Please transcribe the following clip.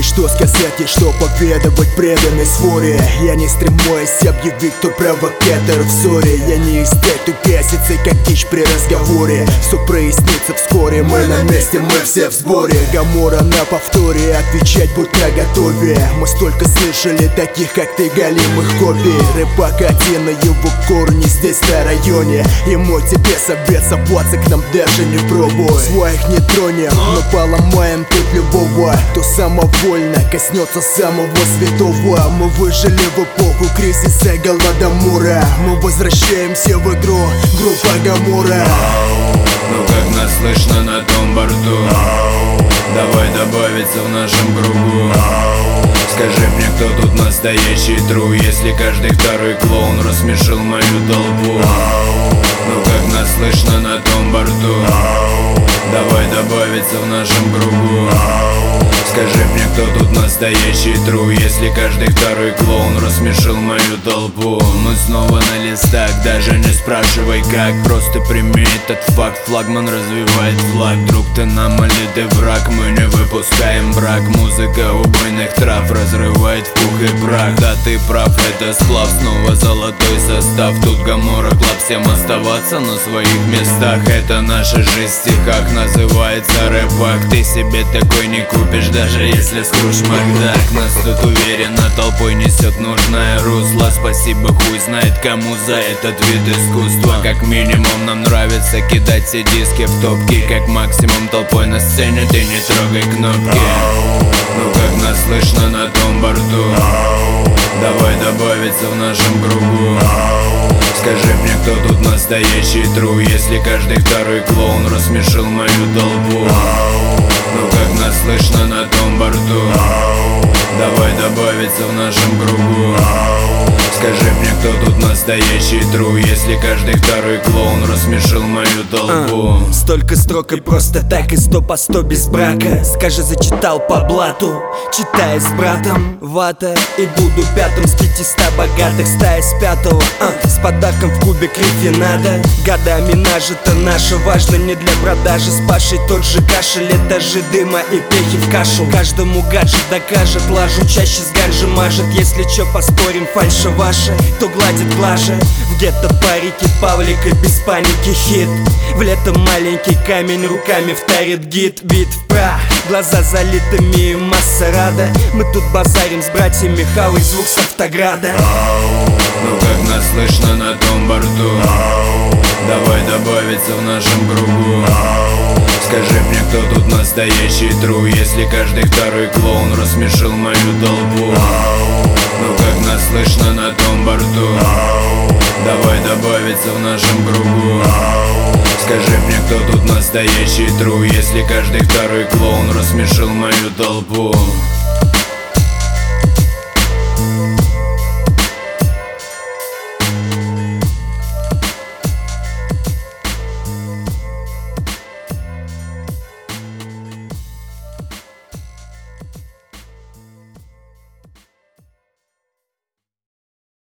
что сказать и что поведовать преданной своре. Я не стремусь объявить, кто провокатор в ссоре. Я не из тех, кто косится, как дичь при разговоре. Все прояснится вскоре, мы на месте, мы все в сборе. Гамора на повторе, отвечать будь наготове. Мы столько слышали таких, как ты, галимых копий. Рыбак один, на его корни здесь на районе. И мой тебе совет, соваться к нам даже не пробуй. Своих не тронем, но поломаем тут любого, кто самовольно коснется самого святого. Мы выжили в эпоху кризиса Голодомора. Мы возвращаемся в игру, группа Гамора. Ну как нас слышно на том борту? Давай добавиться в нашем кругу. Скажи мне, кто тут настоящий тру, если каждый второй клоун рассмешил мою толпу. Ну как нас слышно на том борту? Давай добавиться в нашем кругу. Скажи мне, кто тут настоящий тру, если каждый второй клоун рассмешил мою толпу. Мы снова на листах, даже не спрашивай как, просто прими этот факт. Флагман развивает флаг, друг ты нам или ты враг. Мы не выпускаем брак, музыка убойных трав разрывает в пух и прах. Да ты прав, это сплав, снова золотой состав. Тут Гамора Клаб, всем оставаться на своих местах. Это наша жизнь в стихах, называется рэпак. Ты себе такой не купишь, даже если Скрудж Макдак. Нас тут уверенно толпой несет нужное русло. Спасибо хуй знает кому за этот вид искусства. Как минимум нам нравится кидать все диски в топки. Как максимум толпой на сцене ты не трогай кнопки. Ну как нас слышно на том борту? Давай добавиться в нашем кругу. Скажи мне, кто тут настоящий тру, если каждый второй клоун рассмешил мою толпу. Ну как нас слышно на том борту? Давай добавиться в нашем кругу. Скажи мне, кто тут настоящий тру, если каждый второй клоун рассмешил мою толпу. Столько строк и просто так, и 100 по 100 без брака. Скажи, зачитал по блату, читая с братом. Вата и буду пятым с 500 богатых, стая с пятого, с подарком в кубик рефинада. Годами нажито наше, важно не для продажи. С Пашей тот же кашель, этажи дыма и пехи в кашу. Каждому гаджет докажет, лажу чаще с ганжи мажет. Если чё, поспорим, фальша ваша, то гладит глаже. В гетто парики Павлика, без паники хит. В лето маленький камень руками втарит гид. Бит в прах, глаза залитыми и масса рада. Мы тут базарим с братьями, хавай звук с автограда. Ну как нас слышно на том борту? Давай добавиться в нашем кругу. Скажи мне, кто тут настоящий тру, если каждый второй клоун рассмешил мою толпу. Ну как нас слышно на том борту? Давай добавиться в нашем кругу. Скажи мне, кто тут настоящий тру, если каждый второй клоун рассмешил мою толпу.